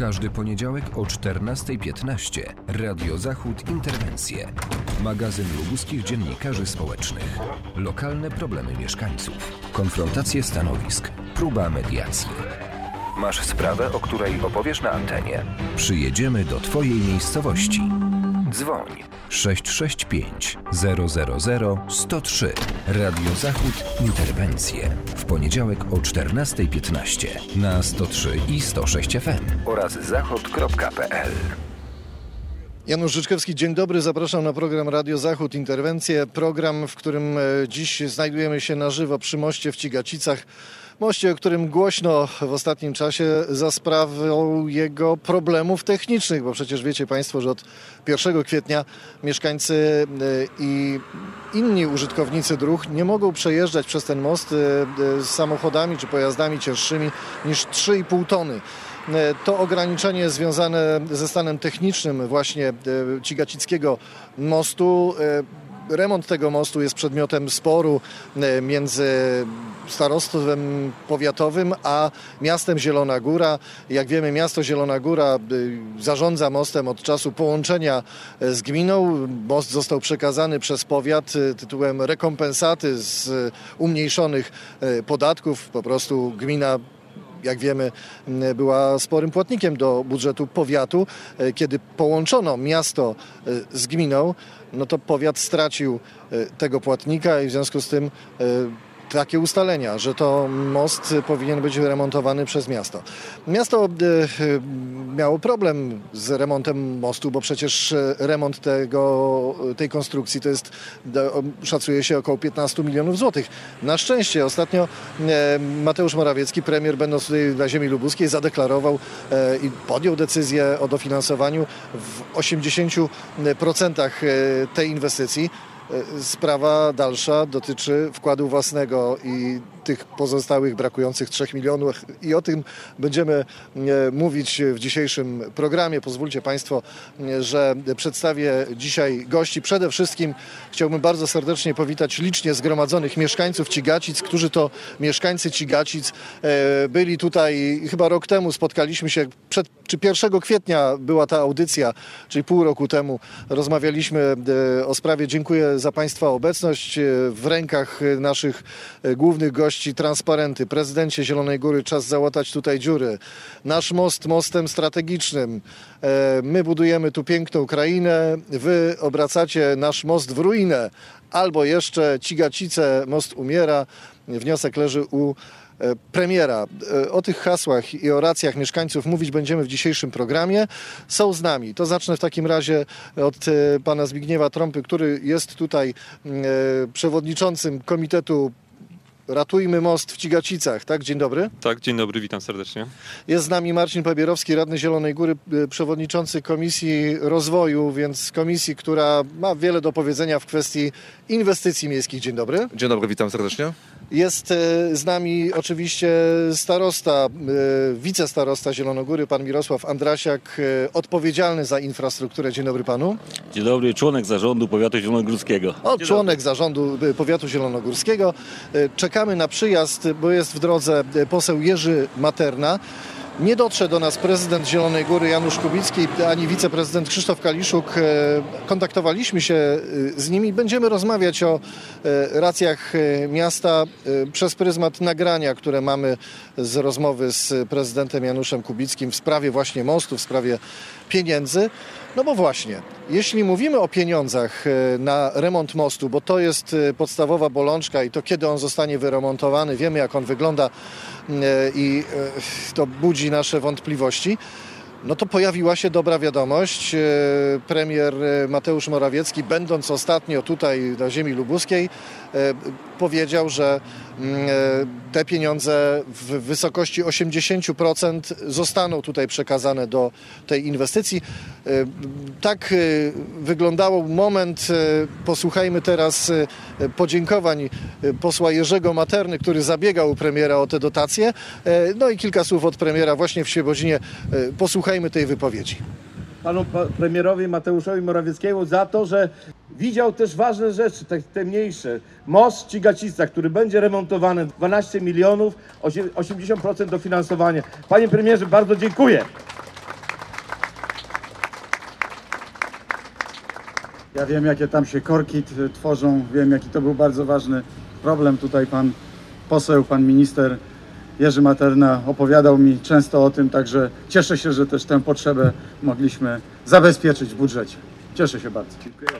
każdy poniedziałek o 14:15 Radio Zachód Interwencje. Magazyn lubuskich dziennikarzy społecznych. Lokalne problemy mieszkańców. Konfrontacje stanowisk. Próba mediacji. Masz sprawę, o której opowiesz na antenie? Przyjedziemy do Twojej miejscowości. Dzwoń 665 000 103. Radio Zachód Interwencje. W poniedziałek o 14:15 na 103 i 106 FM oraz zachod.pl. Janusz Życzkowski, dzień dobry. Zapraszam na program Radio Zachód Interwencje. Program, w którym dziś znajdujemy się na żywo przy moście w Cigacicach. Moście, o którym głośno w ostatnim czasie za sprawą jego problemów technicznych, bo przecież wiecie Państwo, że od 1 kwietnia mieszkańcy i inni użytkownicy dróg nie mogą przejeżdżać przez ten most samochodami czy pojazdami cięższymi niż 3,5 tony. To ograniczenie związane ze stanem technicznym właśnie Cigacickiego mostu. Remont tego mostu jest przedmiotem sporu między starostwem powiatowym a miastem Zielona Góra. Jak wiemy, miasto Zielona Góra zarządza mostem od czasu połączenia z gminą. Most został przekazany przez powiat tytułem rekompensaty z umniejszonych podatków. Po prostu gmina, jak wiemy, była sporym płatnikiem do budżetu powiatu. Kiedy połączono miasto z gminą, no to powiat stracił tego płatnika i w związku z tym takie ustalenia, że to most powinien być remontowany przez miasto. Miasto miało problem z remontem mostu, bo przecież remont tej konstrukcji to jest, szacuje się, około 15 milionów złotych. Na szczęście ostatnio Mateusz Morawiecki, premier, będąc tutaj na ziemi lubuskiej, zadeklarował i podjął decyzję o dofinansowaniu w 80% tej inwestycji. Sprawa dalsza dotyczy wkładu własnego i tych pozostałych brakujących 3 milionów i o tym będziemy mówić w dzisiejszym programie. Pozwólcie Państwo, że przedstawię dzisiaj gości. Przede wszystkim chciałbym bardzo serdecznie powitać licznie zgromadzonych mieszkańców Cigacic, którzy to mieszkańcy Cigacic byli tutaj chyba rok temu, spotkaliśmy się, czy 1 kwietnia była ta audycja, czyli pół roku temu rozmawialiśmy o sprawie. Dziękuję za Państwa obecność. W rękach naszych głównych gości transparenty. Prezydencie Zielonej Góry, czas załatać tutaj dziury. Nasz most mostem strategicznym. My budujemy tu piękną krainę. Wy obracacie nasz most w ruinę. Albo jeszcze Cigacice, most umiera. Wniosek leży u premiera. O tych hasłach i o racjach mieszkańców mówić będziemy w dzisiejszym programie. Są z nami. To zacznę w takim razie od pana Zbigniewa Trąpy, który jest tutaj przewodniczącym Komitetu Ratujmy Most w Cigacicach. Tak? Dzień dobry. Tak, dzień dobry, witam serdecznie. Jest z nami Marcin Pabierowski, radny Zielonej Góry, przewodniczący Komisji Rozwoju, więc komisji, która ma wiele do powiedzenia w kwestii inwestycji miejskich. Dzień dobry. Dzień dobry, witam serdecznie. Jest z nami oczywiście starosta, wicestarosta Zielonogóry, pan Mirosław Andrasiak, odpowiedzialny za infrastrukturę. Dzień dobry panu. Dzień dobry, członek zarządu powiatu zielonogórskiego. Członek zarządu powiatu zielonogórskiego. Czekamy na przyjazd, bo jest w drodze poseł Jerzy Materna. Nie dotrze do nas prezydent Zielonej Góry Janusz Kubicki, ani wiceprezydent Krzysztof Kaliszuk. Kontaktowaliśmy się z nimi. Będziemy rozmawiać o racjach miasta przez pryzmat nagrania, które mamy z rozmowy z prezydentem Januszem Kubickim w sprawie właśnie mostu, w sprawie pieniędzy. No bo właśnie, jeśli mówimy o pieniądzach na remont mostu, bo to jest podstawowa bolączka i to kiedy on zostanie wyremontowany, wiemy jak on wygląda i to budzi nasze wątpliwości, no to pojawiła się dobra wiadomość. Premier Mateusz Morawiecki, będąc ostatnio tutaj na ziemi lubuskiej, powiedział, że te pieniądze w wysokości 80% zostaną tutaj przekazane do tej inwestycji. Tak wyglądał moment. Posłuchajmy teraz podziękowań posła Jerzego Materny, który zabiegał u premiera o te dotacje. No i kilka słów od premiera właśnie w Świebodzinie. Posłuchajmy tej wypowiedzi. Panu premierowi Mateuszowi Morawieckiemu za to, że widział też ważne rzeczy, te mniejsze. Most w Cigacicach, który będzie remontowany, 12 milionów, 80% dofinansowanie. Panie premierze, bardzo dziękuję. Ja wiem, jakie tam się korki tworzą, wiem, jaki to był bardzo ważny problem. Tutaj pan poseł, pan minister Jerzy Materna opowiadał mi często o tym, także cieszę się, że też tę potrzebę mogliśmy zabezpieczyć w budżecie. Cieszę się bardzo. Dziękuję.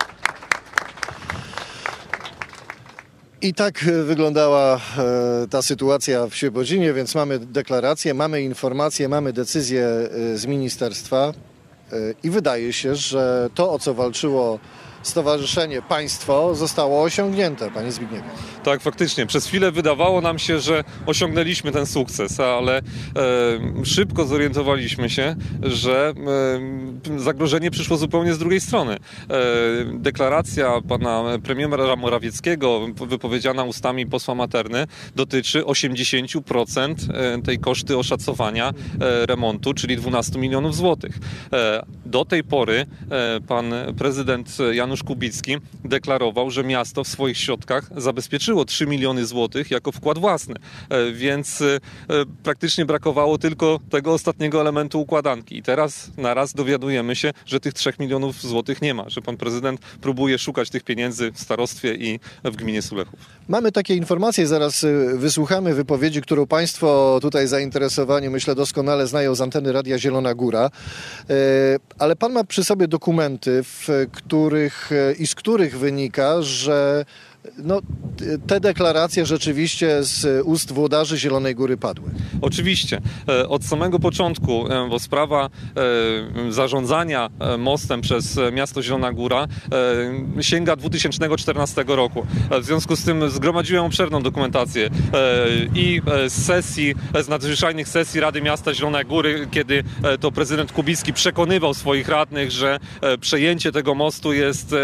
I tak wyglądała ta sytuacja w Świebodzinie, więc mamy deklarację, mamy informacje, mamy decyzję z ministerstwa i wydaje się, że to, o co walczyło Stowarzyszenie Państwo, zostało osiągnięte, panie Zbigniewie. Tak, faktycznie. Przez chwilę wydawało nam się, że osiągnęliśmy ten sukces, ale szybko zorientowaliśmy się, że zagrożenie przyszło zupełnie z drugiej strony. Deklaracja pana premiera Morawieckiego, wypowiedziana ustami posła Materny, dotyczy 80% tej koszty oszacowania remontu, czyli 12 milionów złotych. Do tej pory pan prezydent Janusz Kubicki deklarował, że miasto w swoich środkach zabezpieczyło 3 miliony złotych jako wkład własny, więc praktycznie brakowało tylko tego ostatniego elementu układanki. I teraz naraz dowiadujemy się, że tych 3 milionów złotych nie ma, że pan prezydent próbuje szukać tych pieniędzy w starostwie i w gminie Sulechów. Mamy takie informacje, zaraz wysłuchamy wypowiedzi, którą państwo tutaj zainteresowani, myślę, doskonale znają z anteny Radia Zielona Góra, ale pan ma przy sobie dokumenty, z których wynika, że te deklaracje rzeczywiście z ust włodarzy Zielonej Góry padły. Oczywiście. Od samego początku, bo sprawa zarządzania mostem przez miasto Zielona Góra sięga 2014 roku. W związku z tym zgromadziłem obszerną dokumentację i z nadzwyczajnych sesji Rady Miasta Zielonej Góry, kiedy to prezydent Kubicki przekonywał swoich radnych, że przejęcie tego mostu jest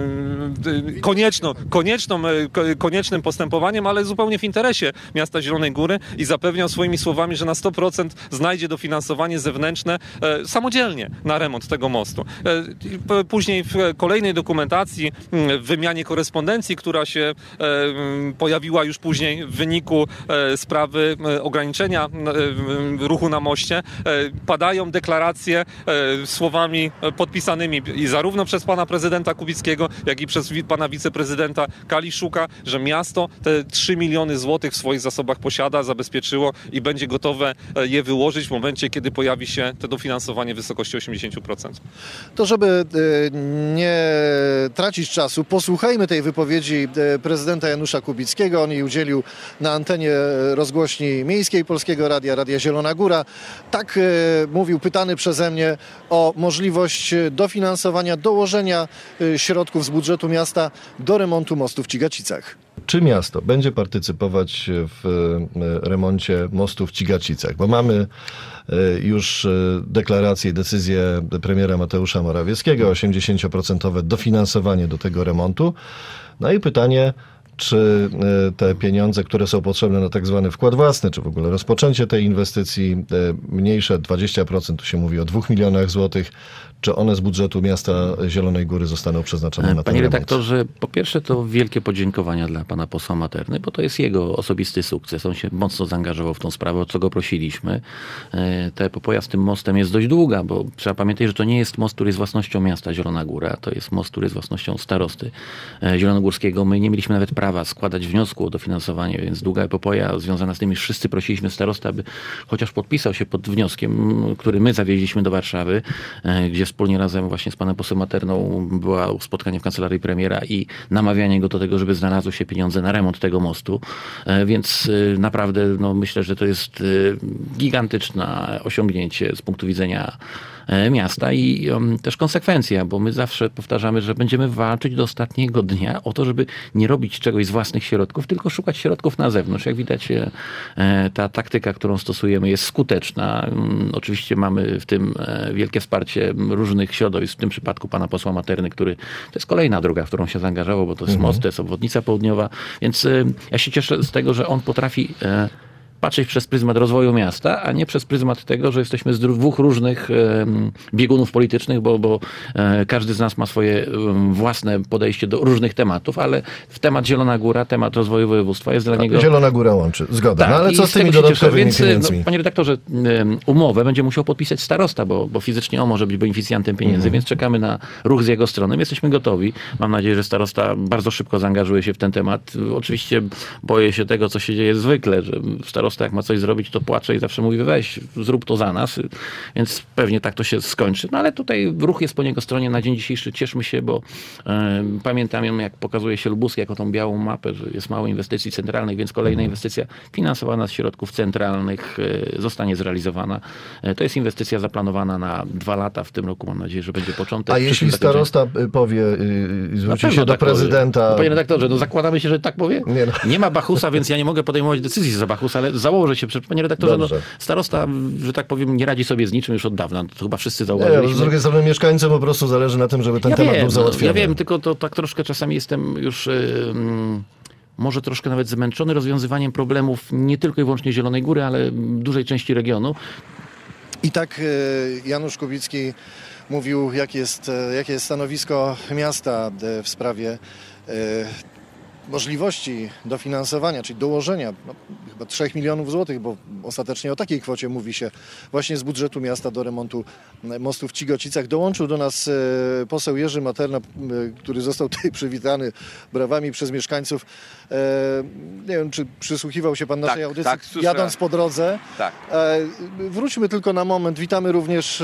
koniecznym postępowaniem, ale zupełnie w interesie miasta Zielonej Góry i zapewniał swoimi słowami, że na 100% znajdzie dofinansowanie zewnętrzne samodzielnie na remont tego mostu. Później w kolejnej dokumentacji, w wymianie korespondencji, która się pojawiła już później w wyniku sprawy ograniczenia ruchu na moście, padają deklaracje słowami podpisanymi i zarówno przez pana prezydenta Kubickiego, jak i przez pana wiceprezydenta Kaliszuka, że miasto te 3 miliony złotych w swoich zasobach posiada, zabezpieczyło i będzie gotowe je wyłożyć w momencie, kiedy pojawi się to dofinansowanie w wysokości 80%. To żeby nie tracić czasu, posłuchajmy tej wypowiedzi prezydenta Janusza Kubickiego. On jej udzielił na antenie rozgłośni miejskiej Polskiego Radia, Radia Zielona Góra. Tak mówił, pytany przeze mnie o możliwość dofinansowania, dołożenia środków z budżetu miasta do remontu mostu w Cigacicach. Czy miasto będzie partycypować w remoncie mostu w Cigacicach? Bo mamy już deklarację i decyzję premiera Mateusza Morawieckiego, 80% dofinansowanie do tego remontu. No i pytanie, czy te pieniądze, które są potrzebne na tak zwany wkład własny, czy w ogóle rozpoczęcie tej inwestycji, mniejsze 20%, tu się mówi o 2 milionach złotych, czy one z budżetu miasta Zielonej Góry zostaną przeznaczone na ten Panie remont? redaktorze, po pierwsze to wielkie podziękowania dla pana posła Materny, bo to jest jego osobisty sukces. On się mocno zaangażował w tą sprawę, o co go prosiliśmy. Ta epopeja z tym mostem jest dość długa, bo trzeba pamiętać, że to nie jest most, który jest własnością miasta Zielona Góra, to jest most, który jest własnością starosty zielonogórskiego. My nie mieliśmy nawet prawa składać wniosku o dofinansowanie, więc długa epopeja związana z tym, iż wszyscy prosiliśmy starostę, aby chociaż podpisał się pod wnioskiem, który my zawieźliśmy do Warszawy, gdzie wspólnie razem właśnie z panem posłem Materną było spotkanie w kancelarii premiera i namawianie go do tego, żeby znalazły się pieniądze na remont tego mostu. Więc naprawdę myślę, że to jest gigantyczne osiągnięcie z punktu widzenia miasta i też konsekwencja, bo my zawsze powtarzamy, że będziemy walczyć do ostatniego dnia o to, żeby nie robić czegoś z własnych środków, tylko szukać środków na zewnątrz. Jak widać, ta taktyka, którą stosujemy, jest skuteczna. Oczywiście mamy w tym wielkie wsparcie różnych środowisk, w tym przypadku pana posła Materny, który to jest kolejna droga, w którą się zaangażował, bo to jest most, to jest obwodnica południowa, więc ja się cieszę z tego, że on potrafi patrzeć przez pryzmat rozwoju miasta, a nie przez pryzmat tego, że jesteśmy z dwóch różnych biegunów politycznych, bo każdy z nas ma swoje własne podejście do różnych tematów, ale w temat Zielona Góra, temat rozwoju województwa jest dla niego... Zielona Góra łączy, zgoda. Tak, no, ale co z tymi dodatkowymi pieniędzmi? Panie redaktorze, umowę będzie musiał podpisać starosta, bo fizycznie on może być beneficjantem pieniędzy, więc czekamy na ruch z jego strony. My jesteśmy gotowi. Mam nadzieję, że starosta bardzo szybko zaangażuje się w ten temat. Oczywiście boję się tego, co się dzieje zwykle, że starosta jak ma coś zrobić, to płacze i zawsze mówi, weź, zrób to za nas. Więc pewnie tak to się skończy. No ale tutaj ruch jest po niego stronie. Na dzień dzisiejszy cieszmy się, bo pamiętam, jak pokazuje się Lubuski jako tą białą mapę, że jest mało inwestycji centralnych, więc kolejna inwestycja finansowana z środków centralnych zostanie zrealizowana. To jest inwestycja zaplanowana na 2 lata. W tym roku mam nadzieję, że będzie początek. A jeśli starosta powie, zwróci się do prezydenta... Panie redaktorze, no zakładamy się, że tak powie? Nie ma Bachusa, więc ja nie mogę podejmować decyzji za Bachusa, ale założę się, panie redaktorze, no, starosta, że tak powiem, nie radzi sobie z niczym już od dawna. To chyba wszyscy zauważyliśmy. Z drugiej strony mieszkańcom po prostu zależy na tym, żeby ten temat był załatwiony. Ja wiem, tylko to tak troszkę czasami jestem już... może troszkę nawet zmęczony rozwiązywaniem problemów nie tylko i wyłącznie Zielonej Góry, ale dużej części regionu. I tak Janusz Kubicki mówił, jakie jest stanowisko miasta w sprawie możliwości dofinansowania, czyli dołożenia chyba 3 milionów złotych, bo ostatecznie o takiej kwocie mówi się właśnie z budżetu miasta do remontu mostu w Cigocicach. Dołączył do nas poseł Jerzy Materna, który został tutaj przywitany brawami przez mieszkańców. Nie wiem, czy przysłuchiwał się pan naszej audycji, jadąc po drodze. Tak. Wróćmy tylko na moment. Witamy również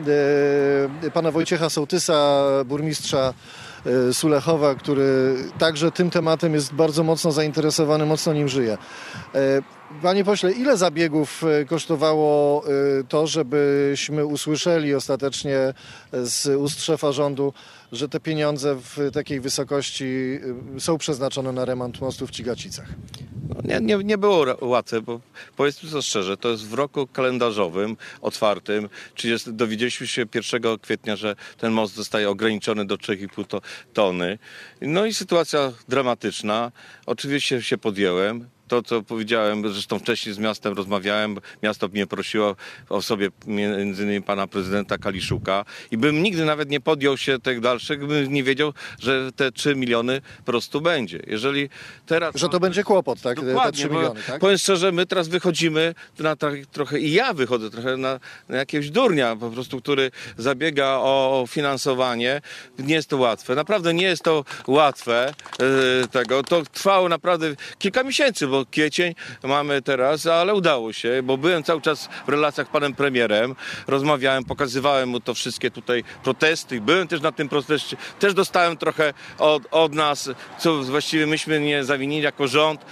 pana Wojciecha Sołtysa, burmistrza Sulechowa, który także tym tematem jest bardzo mocno zainteresowany, mocno nim żyje. Panie pośle, ile zabiegów kosztowało to, żebyśmy usłyszeli ostatecznie z ust szefa rządu, że te pieniądze w takiej wysokości są przeznaczone na remont mostu w Cigacicach? Nie było łatwe, bo powiedzmy to szczerze, to jest w roku kalendarzowym otwartym, czyli dowiedzieliśmy się 1 kwietnia, że ten most zostaje ograniczony do 3,5 tony. No i sytuacja dramatyczna. Oczywiście się podjęłem. To, co powiedziałem, zresztą wcześniej z miastem rozmawiałem, miasto mnie prosiło o sobie między innymi pana prezydenta Kaliszuka i bym nigdy nawet nie podjął się tych dalszych, bym nie wiedział, że te 3 miliony po prostu będzie. Jeżeli teraz... Że to będzie kłopot, tak? Dokładnie, te 3 miliony, tak? Powiem szczerze, my teraz wychodzimy na trochę, i ja wychodzę trochę na jakiegoś durnia po prostu, który zabiega o finansowanie. Nie jest to łatwe. Naprawdę nie jest to łatwe tego. To trwało naprawdę kilka miesięcy, bo kwiecień mamy teraz, ale udało się, bo byłem cały czas w relacjach z panem premierem, rozmawiałem, pokazywałem mu to wszystkie tutaj protesty, byłem też na tym proteście, też dostałem trochę od nas, co właściwie myśmy nie zawinili jako rząd,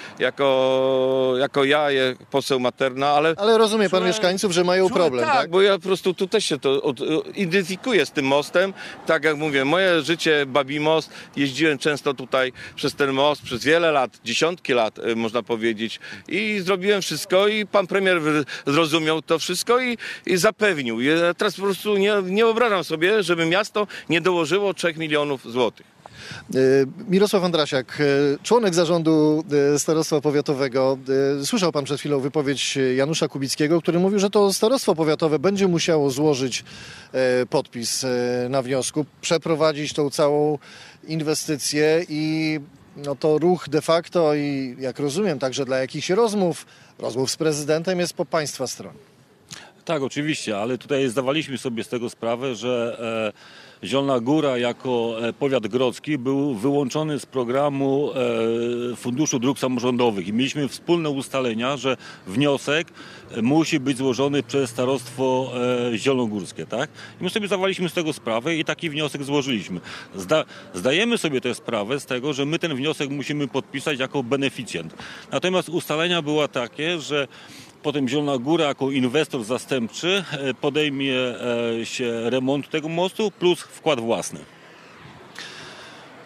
jako ja, poseł Materna, ale... Ale rozumie pan mieszkańców, że mają problem, tak? Tak, bo ja po prostu tu też się to identyfikuję z tym mostem, tak jak mówię, moje życie Babi Most, jeździłem często tutaj przez ten most, przez wiele lat, dziesiątki lat, można powiedzieć. I zrobiłem wszystko i pan premier zrozumiał to wszystko i zapewnił. Ja teraz po prostu nie wyobrażam sobie, żeby miasto nie dołożyło 3 milionów złotych. Mirosław Andrasiak, członek zarządu starostwa powiatowego. Słyszał pan przed chwilą wypowiedź Janusza Kubickiego, który mówił, że to starostwo powiatowe będzie musiało złożyć podpis na wniosku, przeprowadzić tą całą inwestycję i no to ruch de facto i jak rozumiem także dla jakichś rozmów z prezydentem jest po państwa stronie. Tak, oczywiście, ale tutaj zdawaliśmy sobie z tego sprawę, że Zielona Góra jako powiat grodzki był wyłączony z programu Funduszu Dróg Samorządowych i mieliśmy wspólne ustalenia, że wniosek musi być złożony przez starostwo zielonogórskie, tak? I my sobie zdawaliśmy z tego sprawę i taki wniosek złożyliśmy. Zdajemy sobie też sprawę z tego, że my ten wniosek musimy podpisać jako beneficjent. Natomiast ustalenia były takie, że potem Zielona Góra jako inwestor zastępczy podejmie się remontu tego mostu plus wkład własny.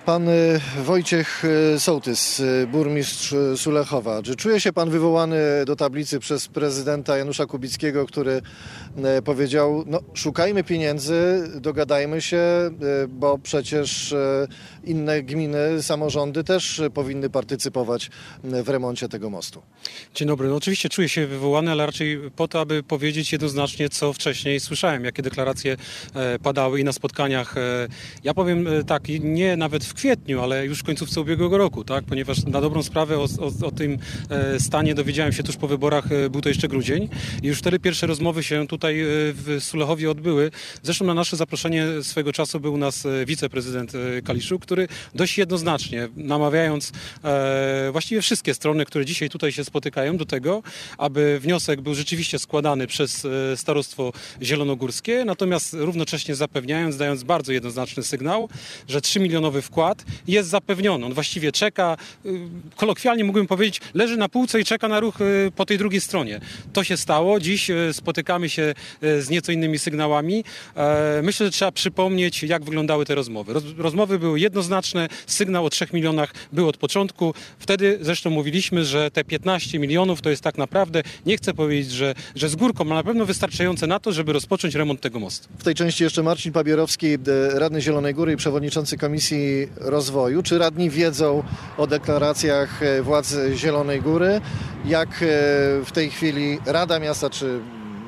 Pan Wojciech Sołtys, burmistrz Sulechowa. Czy czuje się pan wywołany do tablicy przez prezydenta Janusza Kubickiego, który powiedział, no szukajmy pieniędzy, dogadajmy się, bo przecież inne gminy, samorządy też powinny partycypować w remoncie tego mostu? Dzień dobry. No, oczywiście czuję się wywołany, ale raczej po to, aby powiedzieć jednoznacznie, co wcześniej słyszałem, jakie deklaracje padały i na spotkaniach. Ja powiem tak, nie nawet w kwietniu, ale już w końcówce ubiegłego roku, tak? Ponieważ na dobrą sprawę o tym stanie dowiedziałem się tuż po wyborach, był to jeszcze grudzień i już wtedy pierwsze rozmowy się tutaj w Sulechowie odbyły. Zresztą na nasze zaproszenie swego czasu był u nas wiceprezydent Kaliszuk, który dość jednoznacznie, namawiając właściwie wszystkie strony, które dzisiaj tutaj się spotykają, do tego, aby wniosek był rzeczywiście składany przez Starostwo Zielonogórskie, natomiast równocześnie zapewniając, dając bardzo jednoznaczny sygnał, że 3-milionowy wkład jest zapewniony. On właściwie czeka, kolokwialnie mógłbym powiedzieć, leży na półce i czeka na ruch po tej drugiej stronie. To się stało. Dziś spotykamy się z nieco innymi sygnałami. Myślę, że trzeba przypomnieć, jak wyglądały te rozmowy. Rozmowy były jednoznaczne, sygnał o 3 milionach był od początku. Wtedy zresztą mówiliśmy, że te 15 milionów to jest tak naprawdę, nie chcę powiedzieć, że z górką, ale na pewno wystarczające na to, żeby rozpocząć remont tego mostu. W tej części jeszcze Marcin Pabierowski, radny Zielonej Góry i przewodniczący Komisji Rozwoju. Czy radni wiedzą o deklaracjach władz Zielonej Góry? Jak w tej chwili Rada Miasta, czy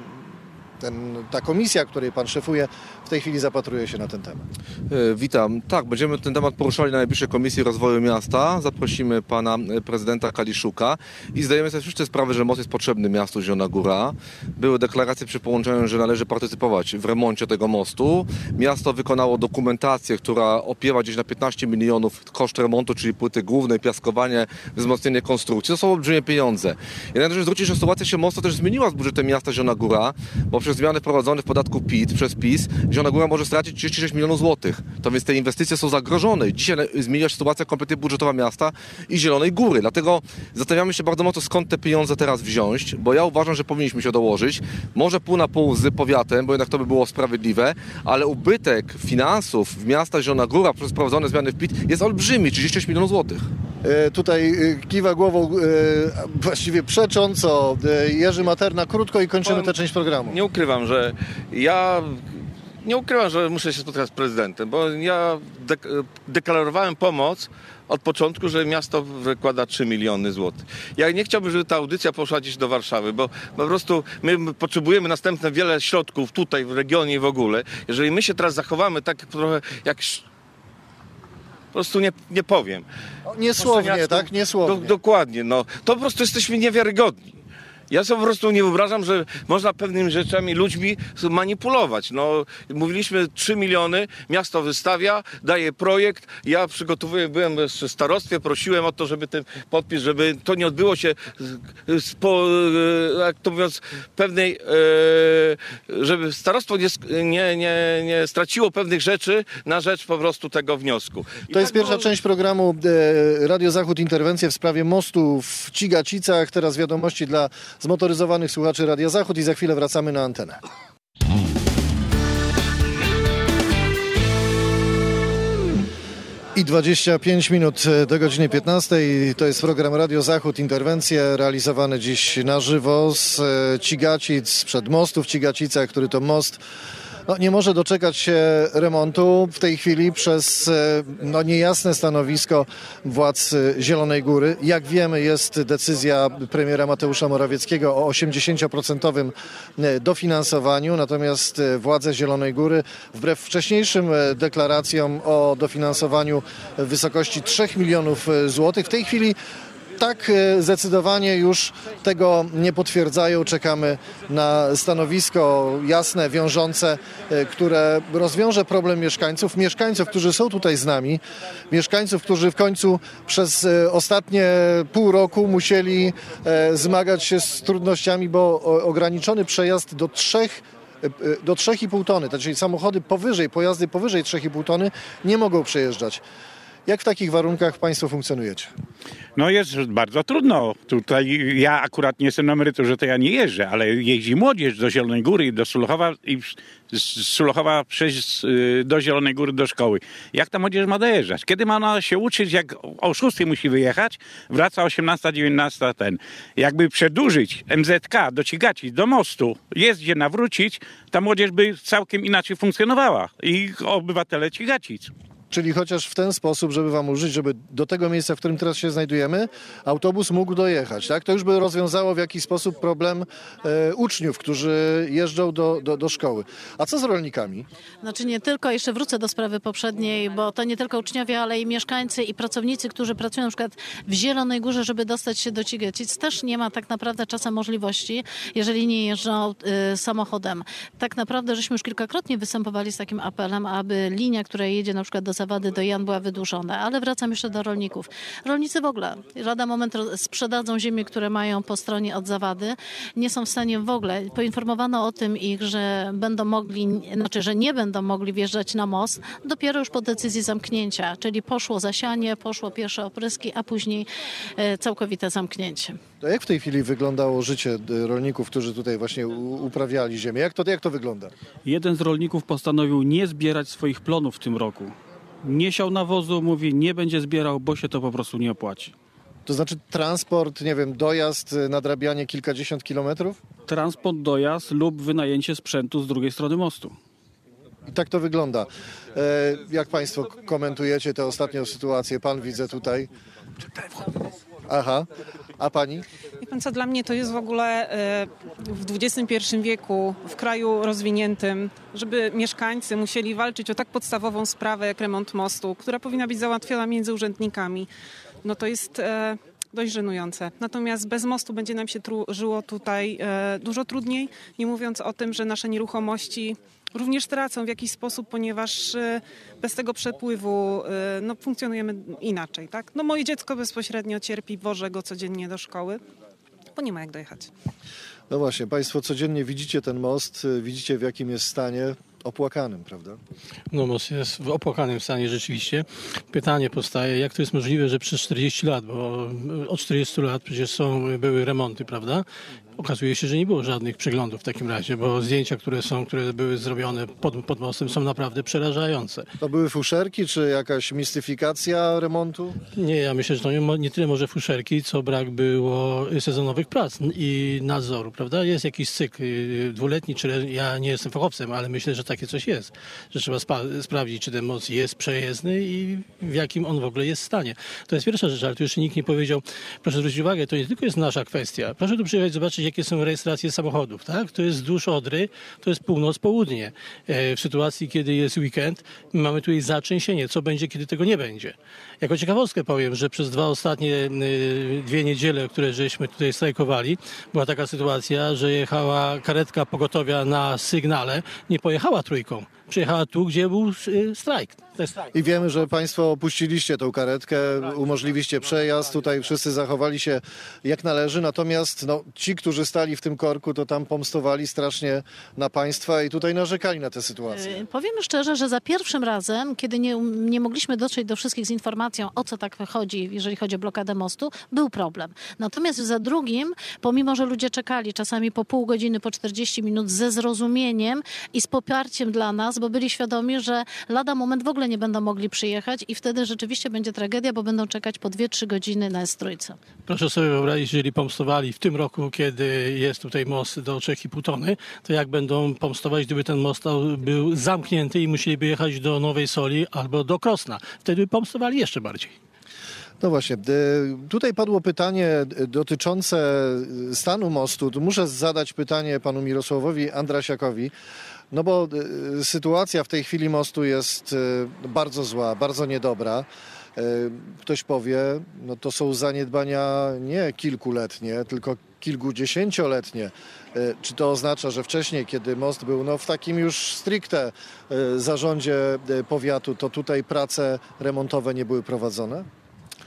ta komisja, której pan szefuje, w tej chwili zapatruje się na ten temat? Witam. Tak, będziemy ten temat poruszali na najbliższej Komisji Rozwoju Miasta. Zaprosimy pana prezydenta Kaliszuka i zdajemy sobie wszyscy sprawę, że most jest potrzebny miastu Zielona Góra. Były deklaracje przy połączeniu, że należy partycypować w remoncie tego mostu. Miasto wykonało dokumentację, która opiewa gdzieś na 15 milionów koszt remontu, czyli płyty głównej, piaskowanie, wzmocnienie konstrukcji. To są olbrzymie pieniądze. Ja należy zwrócić, że sytuacja się mostu też zmieniła z budżetem miasta Zielona Góra, bo przez zmiany wprowadzone w podatku PIT przez PiS Zielona Góra może stracić 36 milionów złotych. To więc te inwestycje są zagrożone. Dzisiaj zmieniła się sytuacja kompletnie budżetowa miasta i Zielonej Góry. Dlatego zastanawiamy się bardzo mocno, skąd te pieniądze teraz wziąć, bo ja uważam, że powinniśmy się dołożyć. Może pół na pół z powiatem, bo jednak to by było sprawiedliwe, ale ubytek finansów w miasta Zielona Góra przez wprowadzone zmiany w PIT jest olbrzymi, 36 milionów złotych. Tutaj kiwa głową właściwie przecząco Jerzy Materna. Krótko i kończymy tę część programu. Nie ukrywam, że muszę się spotkać z prezydentem, bo ja deklarowałem pomoc od początku, że miasto wykłada 3 miliony złotych. Ja nie chciałbym, żeby ta audycja poszła gdzieś do Warszawy, bo po prostu my potrzebujemy następne wiele środków tutaj w regionie i w ogóle. Jeżeli my się teraz zachowamy tak trochę jak... Po prostu nie powiem. Niesłownie, tak? Niesłownie. Dokładnie, no. To po prostu jesteśmy niewiarygodni. Ja sobie po prostu nie wyobrażam, że można pewnymi rzeczami, ludźmi manipulować. No, mówiliśmy 3 miliony, miasto wystawia, daje projekt. Ja byłem w starostwie, prosiłem o to, żeby ten podpis, żeby to nie odbyło się jak to mówiąc, pewnej, żeby starostwo nie straciło pewnych rzeczy na rzecz po prostu tego wniosku. To jest pierwsza część programu Radio Zachód, interwencje w sprawie mostu w Cigacicach. Teraz wiadomości dla zmotoryzowanych słuchaczy Radia Zachód i za chwilę wracamy na antenę. I 25 minut do godziny 15. To jest program Radio Zachód, interwencje realizowane dziś na żywo z Cigacic, przed mostu w Cigacicach, który to most nie może doczekać się remontu w tej chwili przez niejasne stanowisko władz Zielonej Góry. Jak wiemy, jest decyzja premiera Mateusza Morawieckiego o 80% dofinansowaniu, natomiast władze Zielonej Góry wbrew wcześniejszym deklaracjom o dofinansowaniu w wysokości 3 milionów złotych w tej chwili tak zdecydowanie już tego nie potwierdzają. Czekamy na stanowisko jasne, wiążące, które rozwiąże problem mieszkańców, którzy są tutaj z nami, mieszkańców, którzy w końcu przez ostatnie pół roku musieli zmagać się z trudnościami, bo ograniczony przejazd do 3,5 tony, czyli samochody pojazdy powyżej 3,5 tony nie mogą przejeżdżać. Jak w takich warunkach państwo funkcjonujecie? No jest bardzo trudno. Tutaj ja akurat nie jestem na emeryturze, to ja nie jeżdżę, ale jeździ młodzież do Zielonej Góry i do Sulechowa i z Sulechowa przejść do Zielonej Góry do szkoły. Jak ta młodzież ma dojeżdżać? Kiedy ma ona się uczyć, jak o 6 musi wyjechać, wraca 18, 19 Jakby przedłużyć MZK do Cigacic, do mostu, jest gdzie nawrócić, ta młodzież by całkiem inaczej funkcjonowała i obywatele Cigacic. Czyli chociaż w ten sposób, żeby wam ulżyć, żeby do tego miejsca, w którym teraz się znajdujemy, autobus mógł dojechać, tak? To już by rozwiązało w jakiś sposób problem uczniów, którzy jeżdżą do szkoły. A co z rolnikami? Znaczy nie tylko, jeszcze wrócę do sprawy poprzedniej, bo to nie tylko uczniowie, ale i mieszkańcy i pracownicy, którzy pracują na przykład w Zielonej Górze, żeby dostać się do Cigacic, też nie ma tak naprawdę czasem możliwości, jeżeli nie jeżdżą samochodem. Tak naprawdę żeśmy już kilkakrotnie występowali z takim apelem, aby linia, która jedzie na przykład do Zawady, do Jan była wydłużona, ale wracam jeszcze do rolników. Rolnicy w ogóle, lada moment sprzedadzą ziemię, które mają po stronie od Zawady, nie są w stanie w ogóle, poinformowano o tym ich, że będą mogli, znaczy, że nie będą mogli wjeżdżać na most, dopiero już po decyzji zamknięcia, czyli poszło zasianie, poszło pierwsze opryski, a później całkowite zamknięcie. To jak w tej chwili wyglądało życie rolników, którzy tutaj właśnie uprawiali ziemię? Jak to wygląda? Jeden z rolników postanowił nie zbierać swoich plonów w tym roku. Nie siał nawozu, mówi, nie będzie zbierał, bo się to po prostu nie opłaci. To znaczy transport, nie wiem, dojazd, nadrabianie kilkadziesiąt kilometrów? Transport, dojazd lub wynajęcie sprzętu z drugiej strony mostu. I tak to wygląda. Jak państwo komentujecie tę ostatnią sytuację? Pan widzę tutaj. Aha. A pani? Wie pan co, dla mnie to jest w ogóle w XXI wieku, w kraju rozwiniętym, żeby mieszkańcy musieli walczyć o tak podstawową sprawę jak remont mostu, która powinna być załatwiona między urzędnikami. No to jest dość żenujące. Natomiast bez mostu będzie nam się żyło tutaj dużo trudniej, nie mówiąc o tym, że nasze nieruchomości również tracą w jakiś sposób, ponieważ bez tego przepływu funkcjonujemy inaczej. Tak? No, moje dziecko bezpośrednio cierpi, wożę go codziennie do szkoły, bo nie ma jak dojechać. No właśnie, państwo codziennie widzicie ten most, widzicie w jakim jest stanie. Opłakanym, prawda? No most jest w opłakanym stanie rzeczywiście. Pytanie powstaje, jak to jest możliwe, że przez 40 lat, bo od 40 lat przecież były remonty, prawda? Okazuje się, że nie było żadnych przeglądów w takim razie, bo zdjęcia, które były zrobione pod mostem, są naprawdę przerażające. To były fuszerki, czy jakaś mistyfikacja remontu? Nie, ja myślę, że to nie tyle może fuszerki, co brak było sezonowych prac i nadzoru, prawda? Jest jakiś cykl dwuletni, czy ja nie jestem fachowcem, ale myślę, że takie coś jest, że trzeba sprawdzić, czy ten most jest przejezdny i w jakim on w ogóle jest stanie. To jest pierwsza rzecz, ale tu jeszcze nikt nie powiedział, proszę zwrócić uwagę, to nie tylko jest nasza kwestia. Proszę tu przyjechać, zobaczyć, jakie są rejestracje samochodów, tak? To jest wzdłuż Odry, to jest północ, południe. W sytuacji, kiedy jest weekend, mamy tutaj zatrzęsienie. Co będzie, kiedy tego nie będzie? Jako ciekawostkę powiem, że przez dwie niedziele, które żeśmy tutaj strajkowali, była taka sytuacja, że jechała karetka pogotowia na sygnale, nie pojechała trójką. Przyjechała tu, gdzie był strajk. I wiemy, że państwo opuściliście tą karetkę, umożliwiliście przejazd, tutaj wszyscy zachowali się jak należy, natomiast ci, którzy stali w tym korku, to tam pomstowali strasznie na państwa i tutaj narzekali na tę sytuację. Powiem szczerze, że za pierwszym razem, kiedy nie mogliśmy dotrzeć do wszystkich z informacją, o co tak chodzi, jeżeli chodzi o blokadę mostu, był problem. Natomiast za drugim, pomimo że ludzie czekali czasami po pół godziny, po 40 minut ze zrozumieniem i z poparciem dla nas, bo byli świadomi, że lada moment w ogóle nie będą mogli przyjechać i wtedy rzeczywiście będzie tragedia, bo będą czekać po 2-3 godziny na S3. Proszę sobie wyobrazić, jeżeli pomstowali w tym roku, kiedy jest tutaj most do 3,5 tony, to jak będą pomstować, gdyby ten most był zamknięty i musieliby jechać do Nowej Soli albo do Krosna. Wtedy by pomstowali jeszcze bardziej. No właśnie, tutaj padło pytanie dotyczące stanu mostu. Tu muszę zadać pytanie panu Mirosławowi Andrasiakowi. No bo sytuacja w tej chwili mostu jest bardzo zła, bardzo niedobra. Ktoś powie, no to są zaniedbania nie kilkuletnie, tylko kilkudziesięcioletnie. Czy to oznacza, że wcześniej, kiedy most był w takim już stricte zarządzie powiatu, to tutaj prace remontowe nie były prowadzone?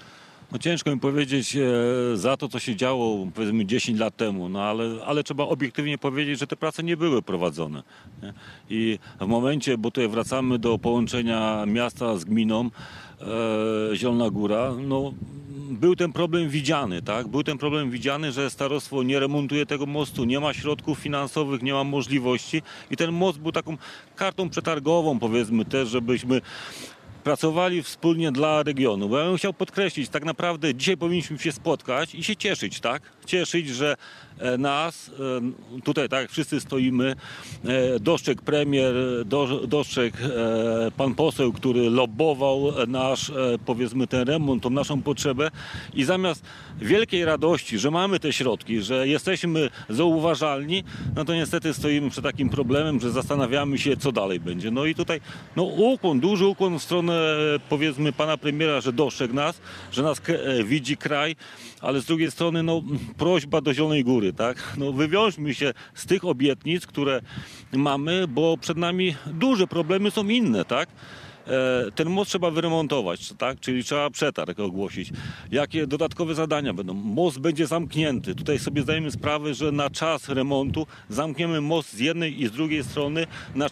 No ciężko mi powiedzieć za to, co się działo powiedzmy 10 lat temu, no ale trzeba obiektywnie powiedzieć, że te prace nie były prowadzone. Nie? I w momencie, bo tutaj wracamy do połączenia miasta z gminą, Zielona Góra, no był ten problem widziany, tak? Był ten problem widziany, że starostwo nie remontuje tego mostu, nie ma środków finansowych, nie ma możliwości i ten most był taką kartą przetargową, powiedzmy też, żebyśmy pracowali wspólnie dla regionu. Bo ja bym chciał podkreślić, tak naprawdę dzisiaj powinniśmy się spotkać i się cieszyć, tak? Cieszyć, że nas, tutaj tak jak wszyscy stoimy, dostrzegł premier, dostrzegł pan poseł, który lobbował nasz, powiedzmy, ten remont, tą naszą potrzebę i zamiast wielkiej radości, że mamy te środki, że jesteśmy zauważalni, no to niestety stoimy przed takim problemem, że zastanawiamy się, co dalej będzie. No i tutaj ukłon, duży ukłon w stronę, powiedzmy, pana premiera, że dostrzegł nas, że nas widzi kraj, ale z drugiej strony prośba do Zielonej Góry, tak? Wywiążmy się z tych obietnic, które mamy, bo przed nami duże problemy są inne, tak? Ten most trzeba wyremontować, tak? Czyli trzeba przetarg ogłosić. Jakie dodatkowe zadania będą? Most będzie zamknięty. Tutaj sobie zdajemy sprawę, że na czas remontu zamkniemy most z jednej i z drugiej strony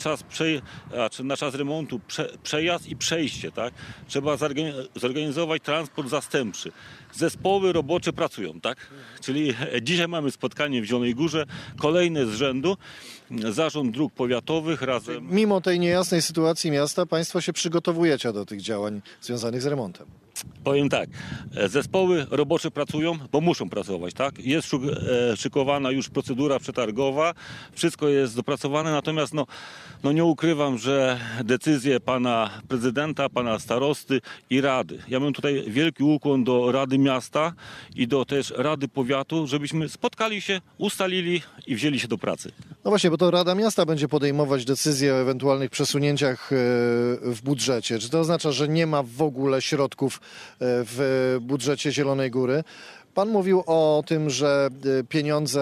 na czas remontu przejazd i przejście, tak? Trzeba zorganizować transport zastępczy. Zespoły robocze pracują, tak? Czyli dzisiaj mamy spotkanie w Zielonej Górze, kolejne z rzędu. Zarząd Dróg Powiatowych razem... Mimo tej niejasnej sytuacji miasta, państwo się przygotowujecie do tych działań związanych z remontem. Powiem tak, zespoły robocze pracują, bo muszą pracować, tak? Jest szykowana już procedura przetargowa, wszystko jest dopracowane, natomiast nie ukrywam, że decyzje pana prezydenta, pana starosty i rady. Ja mam tutaj wielki ukłon do Rady Miasta i do też Rady Powiatu, żebyśmy spotkali się, ustalili i wzięli się do pracy. No właśnie, bo to Rada Miasta będzie podejmować decyzje o ewentualnych przesunięciach w budżecie. Czy to oznacza, że nie ma w ogóle środków w budżecie Zielonej Góry? Pan mówił o tym, że pieniądze,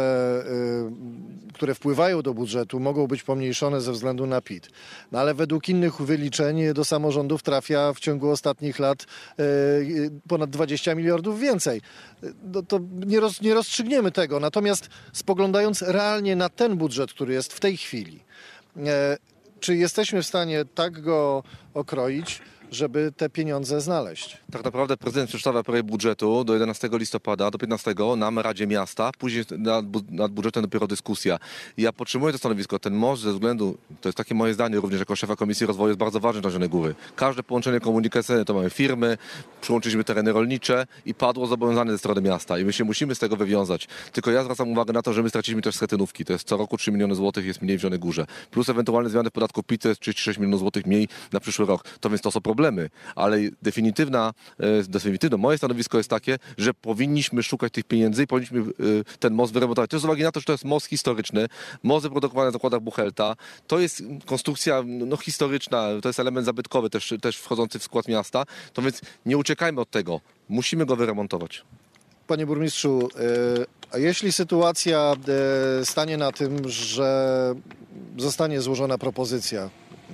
które wpływają do budżetu, mogą być pomniejszone ze względu na PIT. No ale według innych wyliczeń do samorządów trafia w ciągu ostatnich lat ponad 20 miliardów więcej. To nie rozstrzygniemy tego. Natomiast spoglądając realnie na ten budżet, który jest w tej chwili, czy jesteśmy w stanie tak go okroić, żeby te pieniądze znaleźć? Tak naprawdę prezydent przedstawia projekt budżetu do 11 listopada, do 15 nam Radzie Miasta, później nad budżetem dopiero dyskusja. I ja podtrzymuję to stanowisko. Ten most ze względu, to jest takie moje zdanie również jako szefa Komisji Rozwoju, jest bardzo ważny dla Zielonej Góry. Każde połączenie komunikacyjne to mamy firmy, przyłączyliśmy tereny rolnicze i padło zobowiązanie ze strony miasta i my się musimy z tego wywiązać. Tylko ja zwracam uwagę na to, że my straciliśmy też schetynówki. To jest co roku 3 miliony złotych jest mniej w Zielonej Górze. Plus ewentualne zmiany w podatku PIT to jest 36 milionów złotych mniej na przyszły rok. To więc to są problemy, ale definitywne moje stanowisko jest takie, że powinniśmy szukać tych pieniędzy i powinniśmy ten most wyremontować. To z uwagi na to, że to jest most historyczny, most wyprodukowany w zakładach Buchelta, to jest konstrukcja historyczna, to jest element zabytkowy też wchodzący w skład miasta, to więc nie uciekajmy od tego, musimy go wyremontować. Panie burmistrzu, a jeśli sytuacja stanie na tym, że zostanie złożona propozycja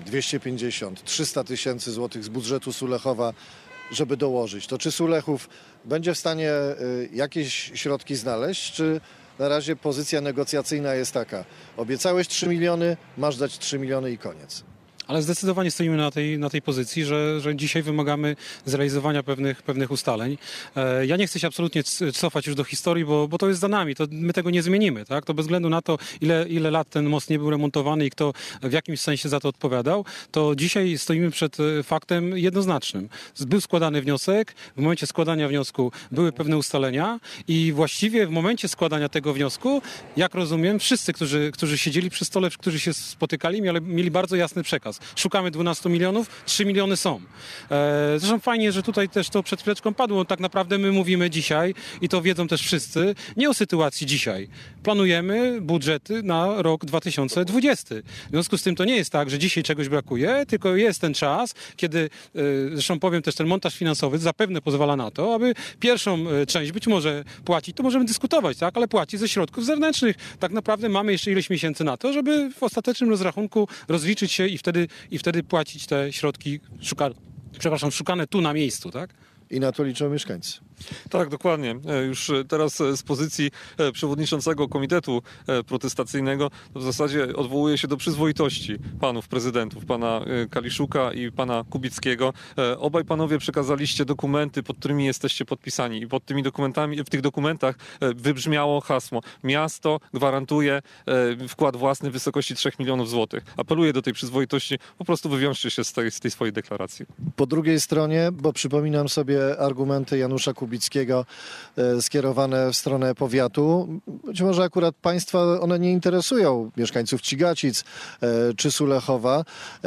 250-300 tysięcy złotych z budżetu Sulechowa, żeby dołożyć, to czy Sulechów będzie w stanie jakieś środki znaleźć, czy na razie pozycja negocjacyjna jest taka: obiecałeś 3 miliony, masz dać 3 miliony i koniec? Ale zdecydowanie stoimy na tej pozycji, że dzisiaj wymagamy zrealizowania pewnych ustaleń. Ja nie chcę się absolutnie cofać już do historii, bo to jest za nami. My tego nie zmienimy. Tak? To bez względu na to, ile lat ten most nie był remontowany i kto w jakimś sensie za to odpowiadał, to dzisiaj stoimy przed faktem jednoznacznym. Był składany wniosek, w momencie składania wniosku były pewne ustalenia i właściwie w momencie składania tego wniosku, jak rozumiem, wszyscy, którzy siedzieli przy stole, którzy się spotykali, mieli bardzo jasny przekaz. Szukamy 12 milionów, 3 miliony są. Zresztą fajnie, że tutaj też to przed chwileczką padło. Tak naprawdę my mówimy dzisiaj, i to wiedzą też wszyscy, nie o sytuacji dzisiaj. Planujemy budżety na rok 2020. W związku z tym to nie jest tak, że dzisiaj czegoś brakuje, tylko jest ten czas, kiedy, zresztą powiem też, ten montaż finansowy zapewne pozwala na to, aby pierwszą część być może płacić, to możemy dyskutować, tak, ale płacić ze środków zewnętrznych. Tak naprawdę mamy jeszcze ileś miesięcy na to, żeby w ostatecznym rozrachunku rozliczyć się i wtedy płacić te środki szukane tu na miejscu, tak? I na to liczą mieszkańcy. Tak, dokładnie. Już teraz z pozycji przewodniczącego komitetu protestacyjnego w zasadzie odwołuję się do przyzwoitości panów prezydentów, pana Kaliszuka i pana Kubickiego. Obaj panowie przekazaliście dokumenty, pod którymi jesteście podpisani i pod tymi dokumentami, w tych dokumentach wybrzmiało hasło: miasto gwarantuje wkład własny w wysokości 3 milionów złotych. Apeluję do tej przyzwoitości, po prostu wywiążcie się z tej swojej deklaracji. Po drugiej stronie, bo przypominam sobie argumenty Janusza Kubickiego skierowane w stronę powiatu. Być może akurat państwa one nie interesują mieszkańców Cigacic czy Sulechowa,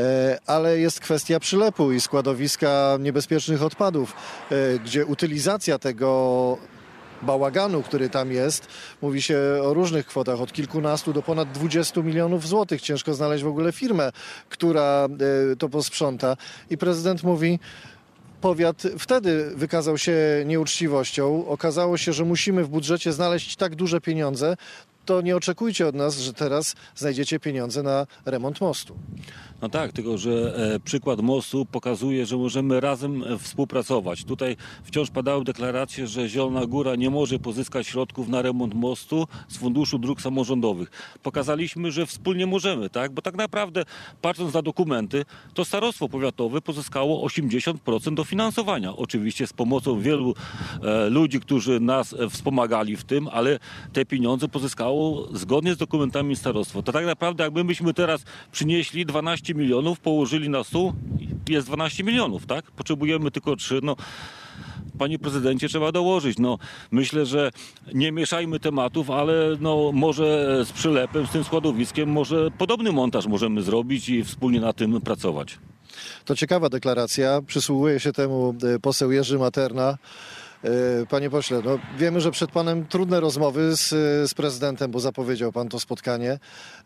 ale jest kwestia przylepu i składowiska niebezpiecznych odpadów, gdzie utylizacja tego bałaganu, który tam jest, mówi się o różnych kwotach, od kilkunastu do ponad 20 milionów złotych. Ciężko znaleźć w ogóle firmę, która to posprząta. I prezydent mówi: powiat wtedy wykazał się nieuczciwością. Okazało się, że musimy w budżecie znaleźć tak duże pieniądze. To nie oczekujcie od nas, że teraz znajdziecie pieniądze na remont mostu. No tak, tylko że przykład mostu pokazuje, że możemy razem współpracować. Tutaj wciąż padały deklaracje, że Zielona Góra nie może pozyskać środków na remont mostu z Funduszu Dróg Samorządowych. Pokazaliśmy, że wspólnie możemy, tak? Bo tak naprawdę, patrząc na dokumenty, to starostwo powiatowe pozyskało 80% dofinansowania. Oczywiście z pomocą wielu ludzi, którzy nas wspomagali w tym, ale te pieniądze pozyskało zgodnie z dokumentami starostwo. To tak naprawdę, jakby myśmy teraz przynieśli 12 milionów, położyli na stół, jest 12 milionów, tak? Potrzebujemy tylko 3. No, panie prezydencie, trzeba dołożyć. No, myślę, że nie mieszajmy tematów, ale no, może z przylepem, z tym składowiskiem, może podobny montaż możemy zrobić i wspólnie na tym pracować. To ciekawa deklaracja. Przysłuchuje się temu poseł Jerzy Materna. Panie pośle, no wiemy, że przed panem trudne rozmowy z prezydentem, bo zapowiedział pan to spotkanie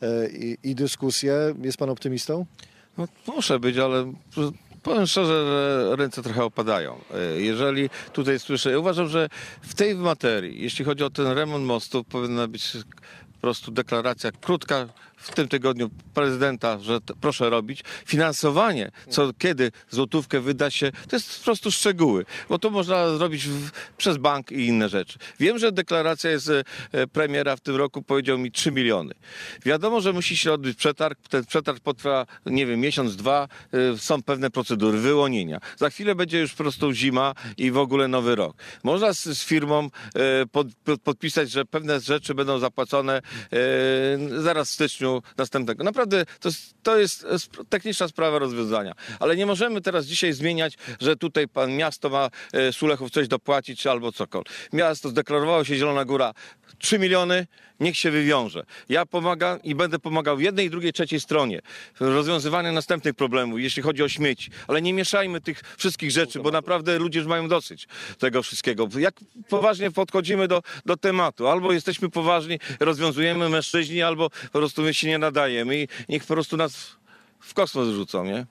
i dyskusję. Jest pan optymistą? No, muszę być, ale powiem szczerze, że ręce trochę opadają. Jeżeli tutaj słyszę, ja uważam, że w tej materii, jeśli chodzi o ten remont mostu, powinna być po prostu deklaracja krótka w tym tygodniu prezydenta, że proszę robić. Finansowanie, co kiedy złotówkę wyda się, to jest po prostu szczegóły, bo to można zrobić przez bank i inne rzeczy. Wiem, że deklaracja jest premiera w tym roku, powiedział mi 3 miliony. Wiadomo, że musi się odbyć przetarg, ten przetarg potrwa, nie wiem, miesiąc, 2, są pewne procedury wyłonienia. Za chwilę będzie już po prostu zima i w ogóle nowy rok. Można z firmą podpisać, że pewne rzeczy będą zapłacone zaraz w styczniu następnego. Naprawdę to jest techniczna sprawa rozwiązania. Ale nie możemy teraz dzisiaj zmieniać, że tutaj miasto ma Sulechów coś dopłacić czy albo cokolwiek. Miasto zdeklarowało się, Zielona Góra 3 miliony, niech się wywiąże. Ja pomagam i będę pomagał jednej, i drugiej, trzeciej stronie w rozwiązywaniu następnych problemów, jeśli chodzi o śmieci. Ale nie mieszajmy tych wszystkich rzeczy, bo naprawdę ludzie już mają dosyć tego wszystkiego. Jak poważnie podchodzimy do tematu, albo jesteśmy poważni, rozwiązujemy mężczyźni, albo po prostu my się nie nadajemy i niech po prostu nas w kosmos rzucą, nie?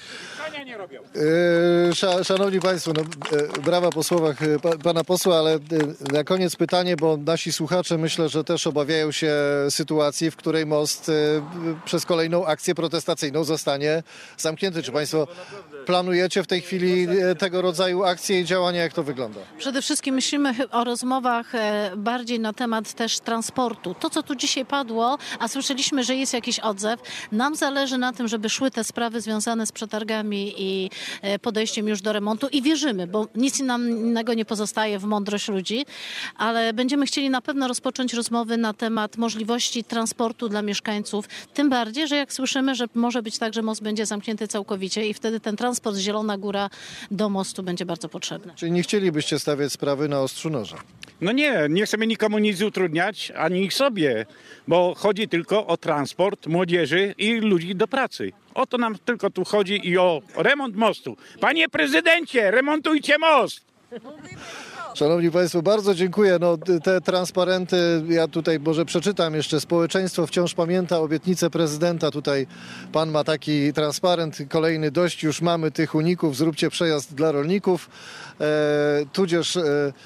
Szanowni Państwo, no, brawa po słowach pana posła, ale na koniec pytanie, bo nasi słuchacze myślę, że też obawiają się sytuacji, w której most przez kolejną akcję protestacyjną zostanie zamknięty. Czy Państwo planujecie w tej chwili tego rodzaju akcje i działania? Jak to wygląda? Przede wszystkim myślimy o rozmowach bardziej na temat też transportu. To, co tu dzisiaj padło, a słyszeliśmy, że jest jakiś odzew, nam zależy na tym, żeby szły te sprawy związane z przetargami i podejściem już do remontu i wierzymy, bo nic nam innego nie pozostaje w mądrość ludzi, ale będziemy chcieli na pewno rozpocząć rozmowy na temat możliwości transportu dla mieszkańców, tym bardziej, że jak słyszymy, że może być tak, że most będzie zamknięty całkowicie i wtedy ten transport z Zielona Góra do mostu będzie bardzo potrzebny. Czyli nie chcielibyście stawiać sprawy na ostrzu noża? No nie chcemy nikomu nic utrudniać, ani ich sobie, bo chodzi tylko o transport młodzieży i ludzi do pracy. O to nam tylko tu chodzi i o remont mostu. Panie prezydencie, remontujcie most! Szanowni Państwo, bardzo dziękuję. No, te transparenty, ja tutaj może przeczytam jeszcze. Społeczeństwo wciąż pamięta obietnicę prezydenta. Tutaj pan ma taki transparent, kolejny: dość już mamy tych uników, zróbcie przejazd dla rolników. Tudzież...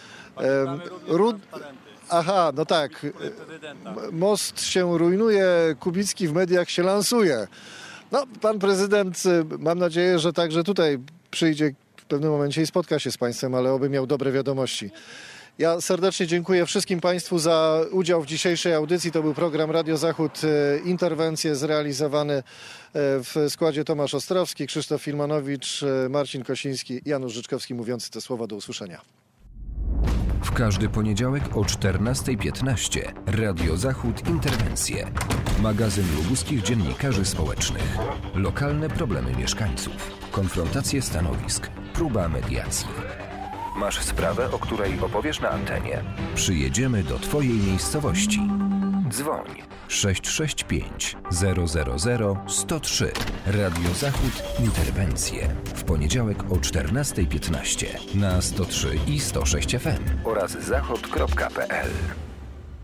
Aha, no tak. Most się rujnuje, Kubicki w mediach się lansuje. No, pan prezydent, mam nadzieję, że także tutaj przyjdzie pewnym momencie i spotka się z Państwem, ale oby miał dobre wiadomości. Ja serdecznie dziękuję wszystkim Państwu za udział w dzisiejszej audycji. To był program Radio Zachód Interwencje zrealizowany w składzie Tomasz Ostrowski, Krzysztof Filmanowicz, Marcin Kosiński, Janusz Życzkowski mówiący te słowa. Do usłyszenia. W każdy poniedziałek o 14:15 Radio Zachód Interwencje. Magazyn lubuskich dziennikarzy społecznych. Lokalne problemy mieszkańców. Konfrontacje stanowisk. Próba mediacji. Masz sprawę, o której opowiesz na antenie? Przyjedziemy do Twojej miejscowości. Dzwoń 665 000 103. Radio Zachód Interwencje. W poniedziałek o 14:15 na 103 i 106 FM oraz zachod.pl.